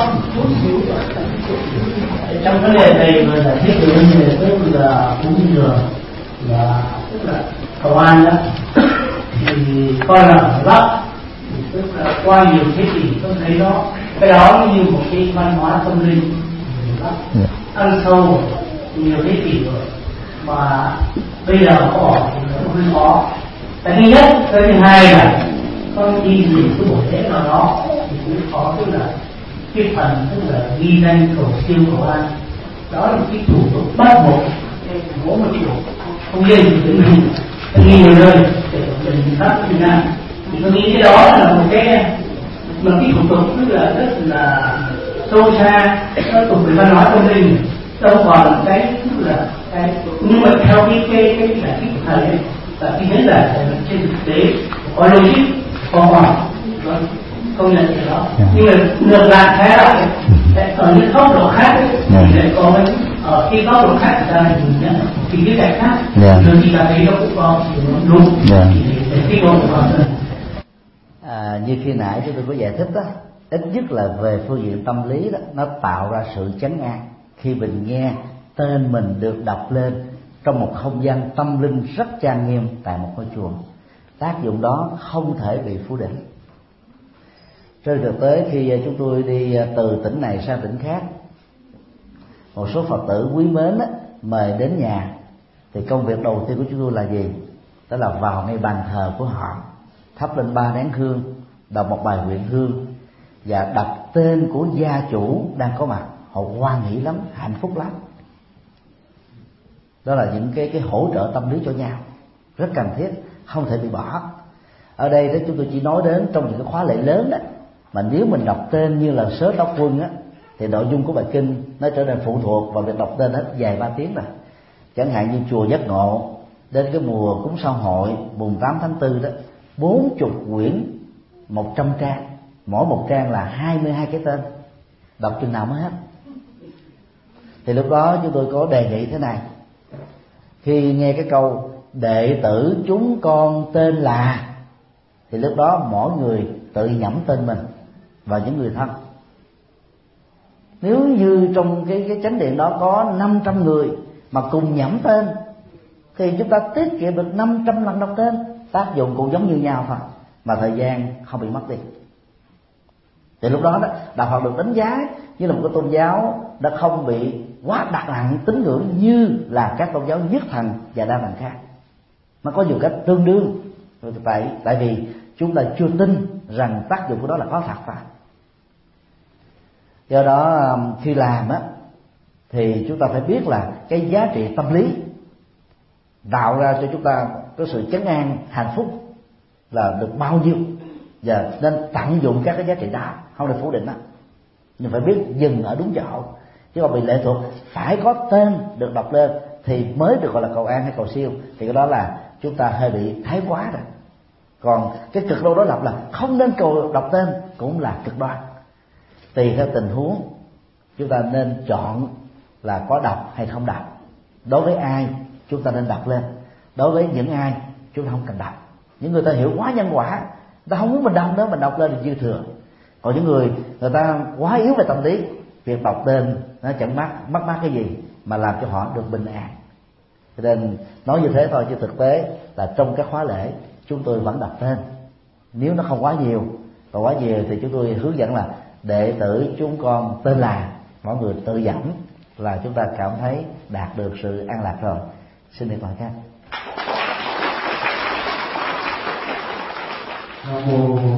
có một chút xíu trong cái đề này mà giải thích về vấn đề tức là cúng dường là tức là cầu an đó thì coi là ở Bắc, tức là qua nhiều thế kỷ tôi thấy đó cái đó như một cái văn hóa tâm linh ăn sâu nhiều thế kỷ rồi mà bây giờ có bỏ thì nó hơi khó. Cái thứ nhất, cái thứ hai là con đi gì cái buổi lễ nào đó thì cũng có, tức là cái phần tức là ghi danh cầu siêu cầu an, đó là cái thủ tục bắt buộc mỗi một kiểu không lên thì mình ghi nhiều nơi để mình phát hiện ra. Thì tôi nghĩ cái đó là một cái thủ tục tức là rất là sâu xa, nó thuộc về văn hóa tâm linh, đâu còn cái tức là cái, nhưng mà theo cái giải thích của thầy ấy là cái vấn đề trên thực tế có logic có khoa công nhận cái đó. Nhưng mà ngược lại thế lại ở những góc độ khác ấy, thì lại có ở cái góc độ khác người ta nhìn nhận thì cái giải khác đôi khi ta thấy nó cũng có đúng thì cái góc độ hơn. Như khi nãy chúng tôi có giải thích đó, ít nhất là về phương diện tâm lý đó, nó tạo ra sự chấn an khi mình nghe tên mình được đọc lên trong một không gian tâm linh rất trang nghiêm tại một ngôi chùa. Tác dụng đó không thể bị phủ định. Trên thực tế khi chúng tôi đi từ tỉnh này sang tỉnh khác, một số Phật tử quý mến đó, mời đến nhà, thì công việc đầu tiên của chúng tôi là gì? Đó là vào ngay bàn thờ của họ, thắp lên 3 nén hương, đọc một bài nguyện hương và đọc tên của gia chủ đang có mặt. Họ hoan hỷ lắm, hạnh phúc lắm. Đó là những cái hỗ trợ tâm lý cho nhau rất cần thiết, không thể bị bỏ. Ở đây đó chúng tôi chỉ nói đến trong những cái khóa lễ lớn đó, mà nếu mình đọc tên như là Sớ Đốc Quân á, thì nội dung của bài kinh nó trở nên phụ thuộc vào việc đọc tên hết dài 3 tiếng rồi. Chẳng hạn như chùa Giác Ngộ đến cái mùa cúng sao hội mùng 8 tháng 4 đó, 40 quyển 100 trang, mỗi một trang là 22 cái tên, đọc chừng nào mới hết. Thì lúc đó chúng tôi có đề nghị thế này: khi nghe cái câu đệ tử chúng con tên là, thì lúc đó mỗi người tự nhẩm tên mình và những người thân. Nếu như trong cái chánh điện đó có 500 người mà cùng nhẩm tên, thì chúng ta tiết kiệm được 500 lần đọc tên. Tác dụng cũng giống như nhau thôi, mà thời gian không bị mất đi. Thì lúc đó đạo Phật được đánh giá như là một cái tôn giáo đã không bị quá đặt nặng tín ngưỡng như là các tôn giáo nhất thần và đa thần khác. Nó có nhiều cách tương đương, tại vì chúng ta chưa tin rằng tác dụng của đó là có thật phải. Do đó khi làm á, thì chúng ta phải biết là cái giá trị tâm lý tạo ra cho chúng ta có sự chấn an, hạnh phúc là được bao nhiêu, và nên tận dụng các cái giá trị đó, không được phủ định đó, nhưng phải biết dừng ở đúng chỗ, chứ không bị lệ thuộc phải có tên được đọc lên thì mới được gọi là cầu an hay cầu siêu, thì cái đó là chúng ta hơi bị thái quá rồi. Còn cái cực đoan đối lập là không nên cầu đọc tên cũng là cực đoan. Tùy theo tình huống chúng ta nên chọn là có đọc hay không đọc. Đối với ai chúng ta nên đọc lên, đối với những ai chúng ta không cần đọc. Những người ta hiểu quá nhân quả, người ta không muốn mình đọc nữa, mình đọc lên thì dư thừa. Còn những người ta quá yếu về tâm lý, việc đọc tên nó chẳng mất mát cái gì mà làm cho họ được bình an. Cho nên nói như thế thôi, chứ thực tế là trong các khóa lễ chúng tôi vẫn đọc tên. Nếu nó không quá nhiều, còn quá nhiều thì chúng tôi hướng dẫn là đệ tử chúng con tên là, mọi người tự dẫn là chúng ta cảm thấy đạt được sự an lạc rồi. Xin điện thoại khác. Nam mô